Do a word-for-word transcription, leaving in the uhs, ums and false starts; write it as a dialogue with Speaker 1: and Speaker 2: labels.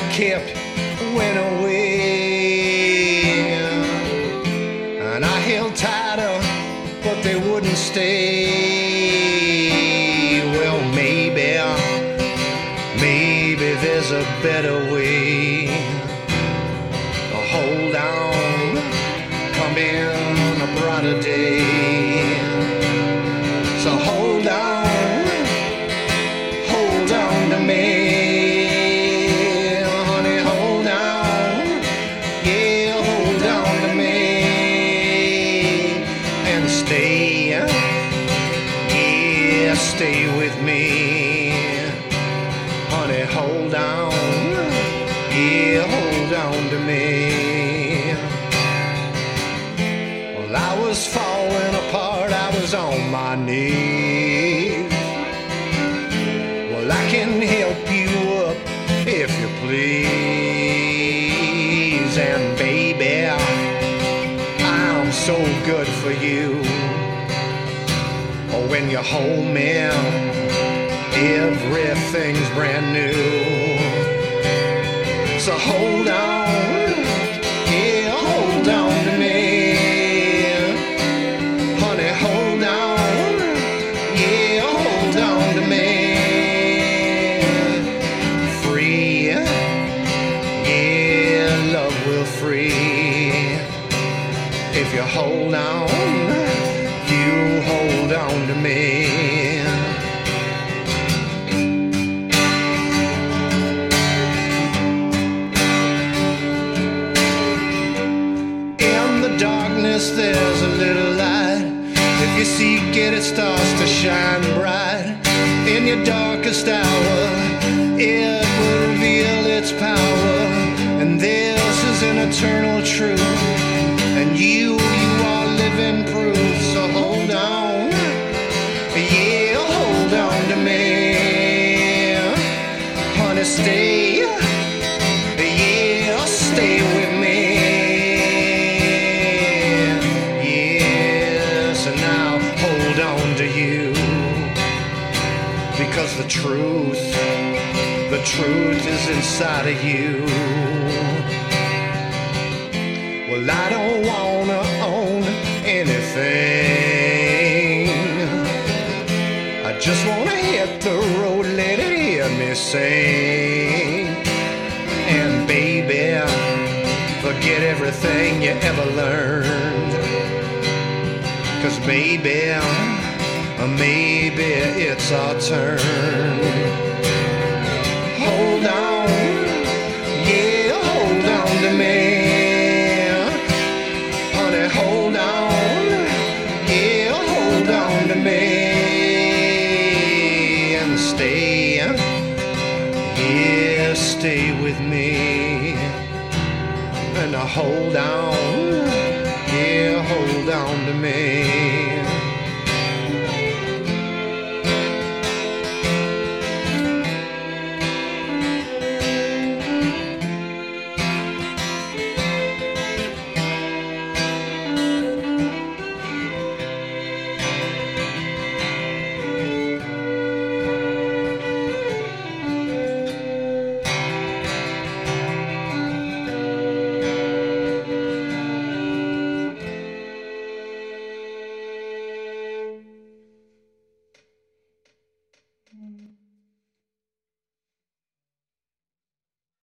Speaker 1: kept went away, and I held tighter, but they wouldn't stay. Well, maybe, maybe there's a better way. Hold on, come in a brighter day. So hold on, hold on to me, honey, hold on, yeah, hold on to me, and stay, yeah, stay with me, honey, hold on, yeah, hold on to me. Well, I was falling apart, I was on my knees. Well, I can help you up if you please. And baby, I'm so good for you. Oh, when you hold me, everything's brand new. So hold on, yeah, hold on to me, honey, hold on, yeah, hold on to me. Free, yeah, love will free. If you hold on, you hold on to me. Darkness, there's a little light. If you seek it, it starts to shine bright. In your darkest hour, it will reveal its power. And this is an eternal truth, and you, you are living proof. So hold on, yeah, hold on to me, honey, stay, yeah, stay with me. Because the truth, the truth is inside of you. Well, I don't wanna own anything. I just wanna hit the road, let it hear me sing. And baby, forget everything you ever learned. 'Cause baby, maybe it's our turn. Hold on, yeah, hold on to me, honey, hold on, yeah, hold on to me, and stay, yeah, stay with me, and hold on, yeah, hold on to me.